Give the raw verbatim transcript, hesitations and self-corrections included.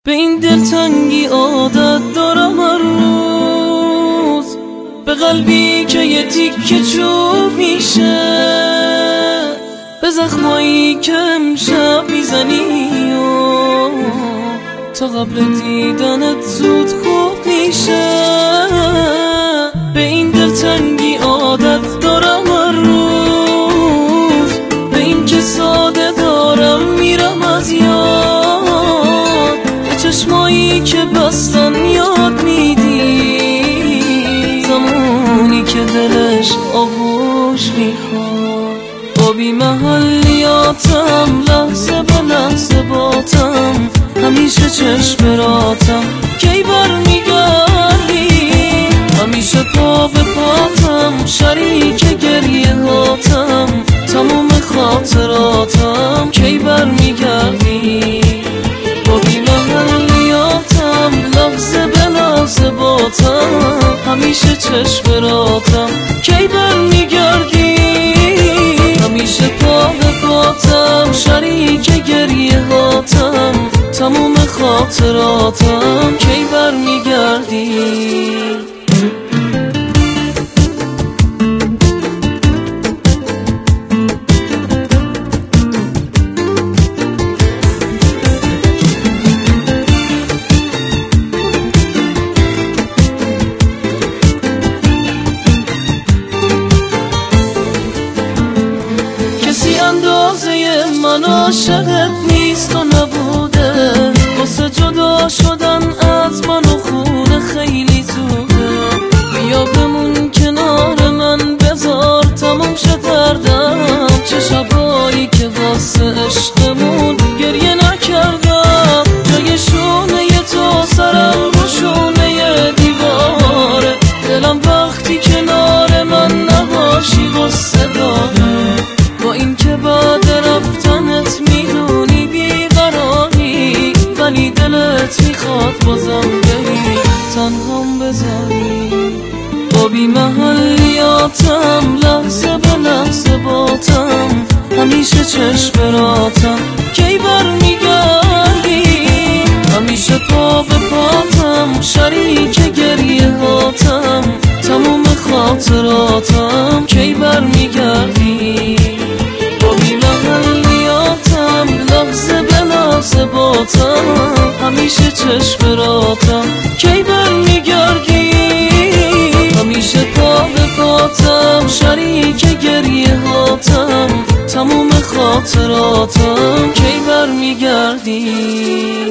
به این دلتنگی عادت دارم هر روز، به قلبی که یه تیکه چوب میشه، به زخمایی که امشب میزنی و تا قبل دیدنت زود خوب میشه. به این دلتنگی عادت دارم هر روز، به این که ساده دارم میرم از یاد، به چشمایی که بستن یاد میدی زمانی که دلش آغوش میخواد. با بی محلیاتم لحظه به لحظه باتم، همیشه چشم راتم کی بر میگردی، همیشه پا به پاتم شریک گریه هاتم، تموم خاطراتم کی بر میگردی. با بی محلیاتم لحظه به لحظه باتم، همیشه چشم راتم کی بر میگردی، همیشه پا به پاتم شریک گریه هاتم، تموم خاطراتم کی بر میگردی. کسی اندازه من عاشقت نیست و نبوده، واسه جدا شدن از من و خونه خیلی زوده. بیا بمون کنار من بذار تموم شد دردم، چه شبایی که واسه عشقمون گریه نکردم، جای شونه تو سرم رو شونه دیواره، دلم وقتی کنار من نباشی غصه داره. با این که بعد رفتنت میدونی بیقراری، ولی دلت میخواد بازم بری تنهام بذاری. با بی محلیاتم لحظه به لحظه باتم، همیشه چشم راتم کی بر میگردی، همیشه پا به پاتم شریک گریه هاتم، تموم خاطراتم کی بر میگردی. با بی محلیاتم لحظه به لحظه باتم، همیشه چشم راتم کی بر میگردی، همیشه پا به پاتم شریک گریه هاتم، تموم خاطراتم کی بر میگردی.